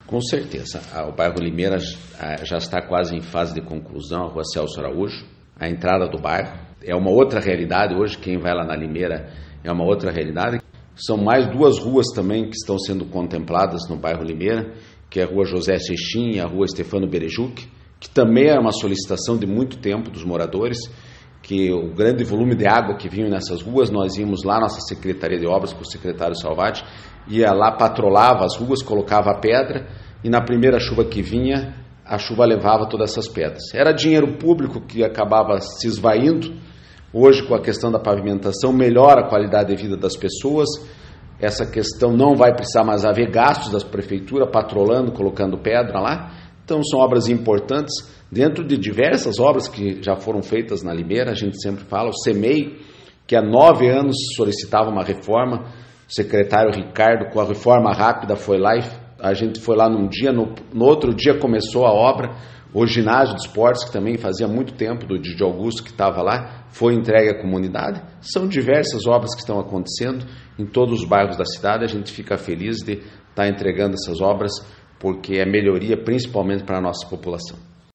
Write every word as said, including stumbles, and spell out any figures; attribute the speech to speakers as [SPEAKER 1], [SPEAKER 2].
[SPEAKER 1] Com certeza. O bairro Limeira já está quase em fase de conclusão, a rua Celso Araújo. A entrada do bairro é uma outra realidade. Hoje, quem vai lá na Limeira é uma outra realidade. São mais duas ruas também que estão sendo contempladas no bairro Limeira, que é a rua José Seixin e a rua Stefano Berejuc, que também é uma solicitação de muito tempo dos moradores, que o grande volume de água que vinha nessas ruas, nós íamos lá, nossa Secretaria de Obras, com o secretário Salvati, ia lá, patrolava as ruas, colocava a pedra, e na primeira chuva que vinha, a chuva levava todas essas pedras. Era dinheiro público que acabava se esvaindo. Hoje, com a questão da pavimentação, melhora a qualidade de vida das pessoas. Essa questão não vai precisar mais haver gastos da prefeitura, patrolando, colocando pedra lá. Então, são obras importantes, dentro de diversas obras que já foram feitas na Limeira. A gente sempre fala, o CEMEI, que há nove anos solicitava uma reforma, o secretário Ricardo, com a reforma rápida, foi lá, e a gente foi lá num dia, no, no outro dia começou a obra. O ginásio de esportes, que também fazia muito tempo, do Didi Augusto, que estava lá, foi entregue à comunidade. São diversas obras que estão acontecendo em todos os bairros da cidade. A gente fica feliz de estar entregando essas obras, porque é melhoria principalmente para a nossa população.